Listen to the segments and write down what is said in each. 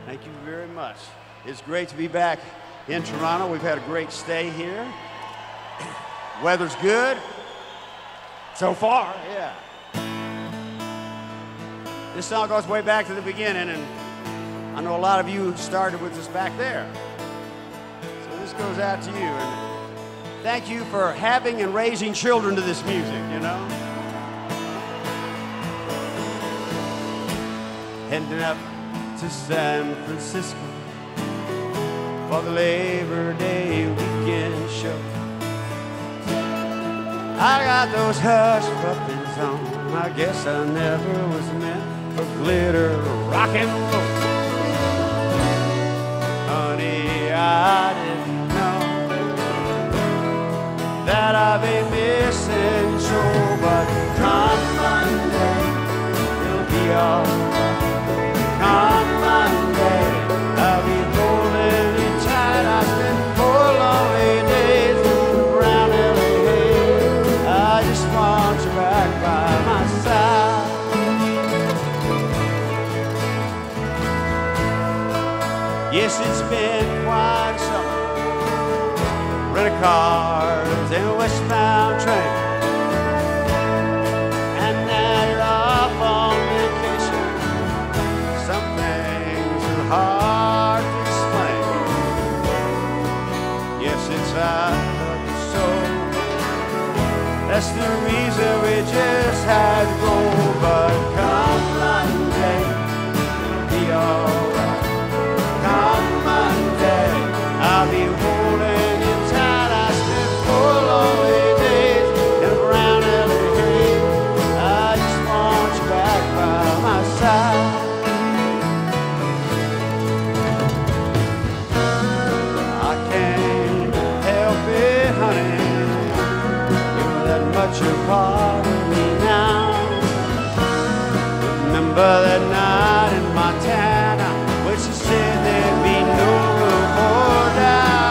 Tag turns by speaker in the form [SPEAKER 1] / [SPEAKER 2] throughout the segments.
[SPEAKER 1] Thank you very much. It's great to be back in Toronto. We've had a great stay here. Weather's good. So far, yeah. This song goes way back to the beginning, and I know a lot of you started with us back there. So this goes out to you. And thank you for having and raising children to this music, you know. Heading up to San Francisco for the Labor Day weekend show. I got those hush puppies on. I guess I never was meant for glitter rock and roll. Honey, I didn't know that I'd be missing show, but come Monday, it'll be all right. Come Monday, I'll be holding you tight. I spent 4 lonely days around LA. I just want you back by my side. Yes, it's been quite a summer. Rental cars and westbound train. And now you're off on vacation. Some things are hard to explain. Yes, it's out of the soul. That's the reason we just had to go. But come Monday, it'll be alright. Come Monday, I'll be holding you tight. I spent 4 lonely days in around LA. I just want you back by my side. I can't help it, honey. You're that much a part of me now. Remember that night in Montana when she said there'd be no room for doubt.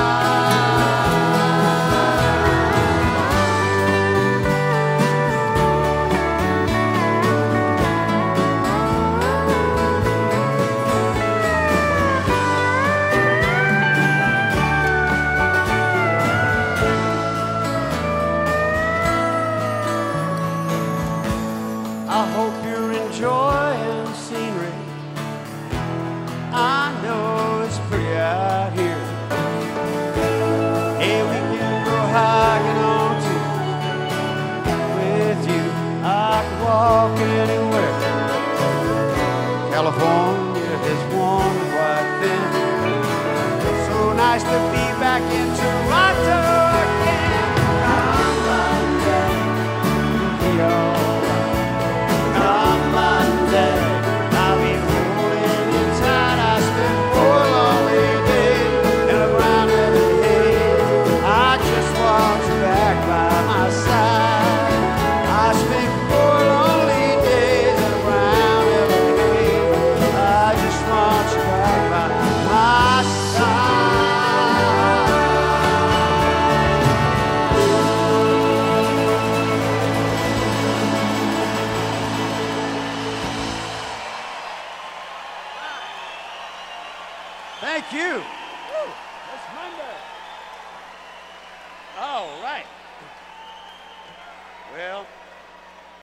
[SPEAKER 1] I hope you're enjoying the scenery. I know it's pretty out here. Hey, we can go hiking on Tuesday. With you, I can walk anywhere. California has worn quite thin. So nice to be back in Toronto again. Come Monday, it'll be alright. Come Monday, I'll be holding you tight. I spent 4 lonely days in around LA. I just want you back by my side. I spent 4 lonely days around LA. I just want you back by my side. Thank you. Woo, that's Monday. All right. Well.